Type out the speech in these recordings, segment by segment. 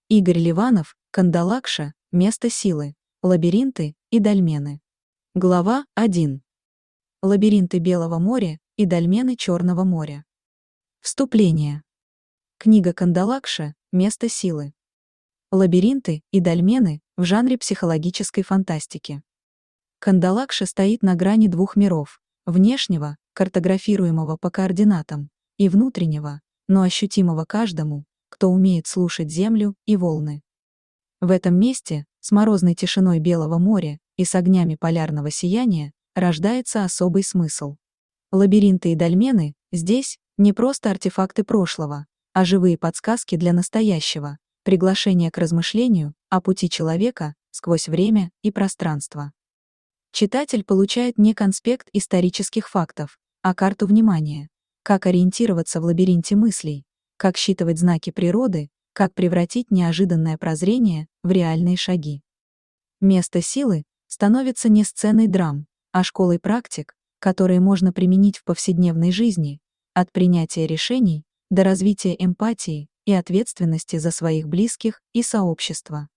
Игорь Ливанов, Кандалакша, место силы, лабиринты и дольмены. Глава 1. Лабиринты Белого моря и дольмены Черного моря. Вступление. Книга Кандалакша, место силы. Лабиринты и дольмены в жанре психологической фантастики. Кандалакша стоит на грани двух миров: внешнего, картографируемого по координатам, и внутреннего, но ощутимого каждому, кто умеет слушать землю и волны. В этом месте, с морозной тишиной Белого моря и с огнями полярного сияния, рождается особый смысл. Лабиринты и дольмены здесь не просто артефакты прошлого, а живые подсказки для настоящего, приглашение к размышлению о пути человека сквозь время и пространство. Читатель получает не конспект исторических фактов, а карту внимания, как ориентироваться в лабиринте мыслей, как считывать знаки природы, как превратить неожиданное прозрение в реальные шаги. Место силы становится не сценой драм, а школой практик, которые можно применить в повседневной жизни, от принятия решений до развития эмпатии и ответственности за своих близких и сообщество.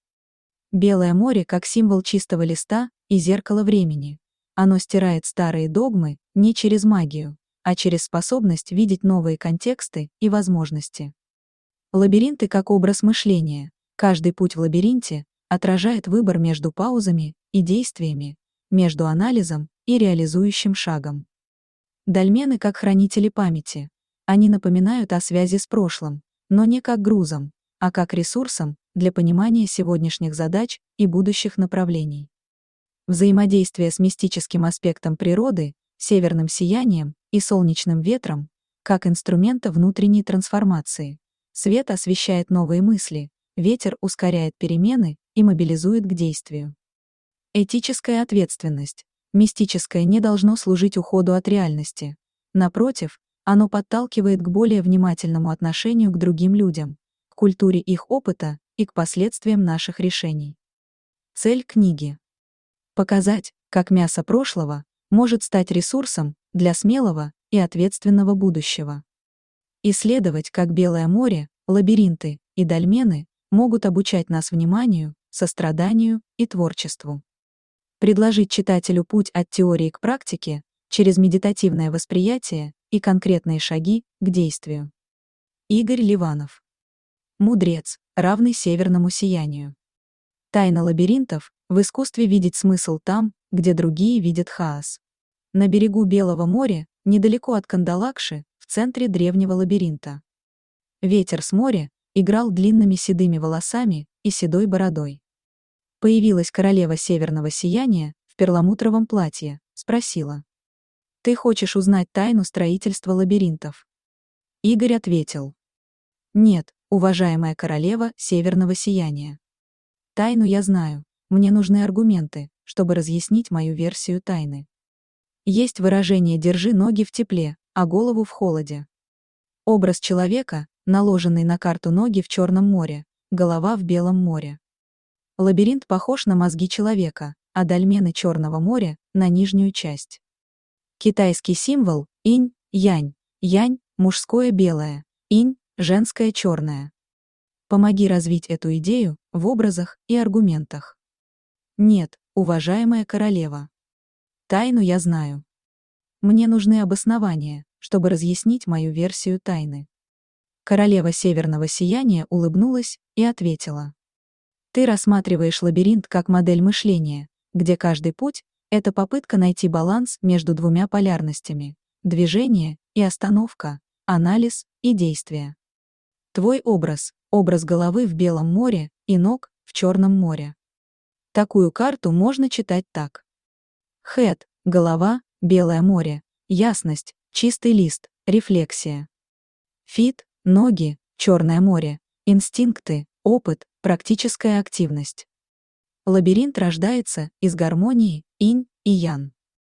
Белое море как символ чистого листа и зеркало времени. Оно стирает старые догмы не через магию, а через способность видеть новые контексты и возможности. Лабиринты как образ мышления. Каждый путь в лабиринте отражает выбор между паузами и действиями, между анализом и реализующим шагом. Дольмены как хранители памяти. Они напоминают о связи с прошлым, но не как грузом, а как ресурсом для понимания сегодняшних задач и будущих направлений. Взаимодействие с мистическим аспектом природы, северным сиянием и солнечным ветром, как инструмента внутренней трансформации. Свет освещает новые мысли, ветер ускоряет перемены и мобилизует к действию. Этическая ответственность. Мистическое не должно служить уходу от реальности. Напротив, оно подталкивает к более внимательному отношению к другим людям, к культуре их опыта и к последствиям наших решений. Цель книги. Показать, как мясо прошлого может стать ресурсом для смелого и ответственного будущего. Исследовать, как Белое море, лабиринты и дольмены могут обучать нас вниманию, состраданию и творчеству. Предложить читателю путь от теории к практике через медитативное восприятие и конкретные шаги к действию. Игорь Ливанов. Мудрец, равный северному сиянию. Тайна лабиринтов в искусстве видеть смысл там, где другие видят хаос. На берегу Белого моря, недалеко от Кандалакши, в центре древнего лабиринта. Ветер с моря играл длинными седыми волосами и седой бородой. Появилась королева северного сияния в перламутровом платье, спросила: «Ты хочешь узнать тайну строительства лабиринтов?» Игорь ответил: «Нет, уважаемая королева северного сияния. Тайну я знаю, мне нужны аргументы, чтобы разъяснить мою версию тайны. Есть выражение «держи ноги в тепле, а голову в холоде». Образ человека, наложенный на карту ноги в Черном море, голова в Белом море. Лабиринт похож на мозги человека, а дольмены Черного моря — на нижнюю часть. Китайский символ — инь, янь. Янь — мужское белое, инь — женское черное. Помоги развить эту идею в образах и аргументах. Нет, уважаемая королева. Тайну я знаю. Мне нужны обоснования, чтобы разъяснить мою версию тайны. Королева северного сияния улыбнулась и ответила: «Ты рассматриваешь лабиринт как модель мышления, где каждый путь — это попытка найти баланс между двумя полярностями — движение и остановка, анализ и действие. Твой образ — образ головы в Белом море и ног в Черном море. Такую карту можно читать так. Head — голова, Белое море, ясность, чистый лист, рефлексия. Feet — ноги, Черное море, инстинкты, опыт, практическая активность. Лабиринт рождается из гармонии инь и ян.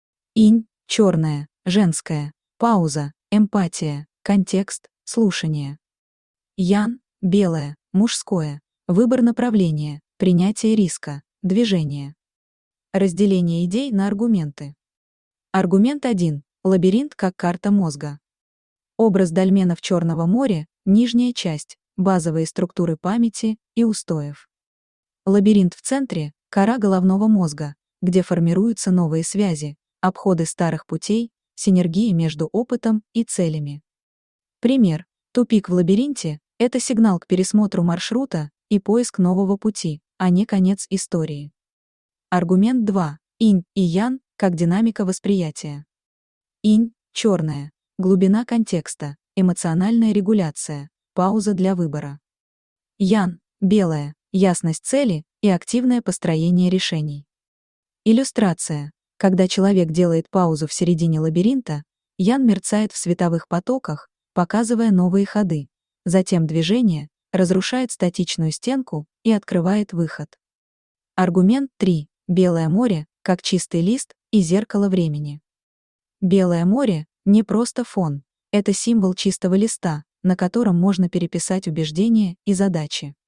Инь — черное, женское, пауза, эмпатия, контекст, слушание. Ян — белое, мужское, выбор направления, принятие риска, движение. Разделение идей на аргументы. Аргумент 1. Лабиринт как карта мозга. Образ дольменов Черного моря, нижняя часть, базовые структуры памяти и устоев. Лабиринт в центре — кора головного мозга, где формируются новые связи, обходы старых путей, синергии между опытом и целями. Пример. Тупик в лабиринте — это сигнал к пересмотру маршрута и поиск нового пути, а не конец истории. Аргумент 2. Инь и ян как динамика восприятия. Инь — черная, глубина контекста, эмоциональная регуляция, пауза для выбора. Ян — белая, ясность цели и активное построение решений. Иллюстрация. Когда человек делает паузу в середине лабиринта, ян мерцает в световых потоках, показывая новые ходы. Затем движение разрушает статичную стенку и открывает выход. Аргумент 3. Белое море как чистый лист и зеркало времени. Белое море — не просто фон, это символ чистого листа, на котором можно переписать убеждения и задачи.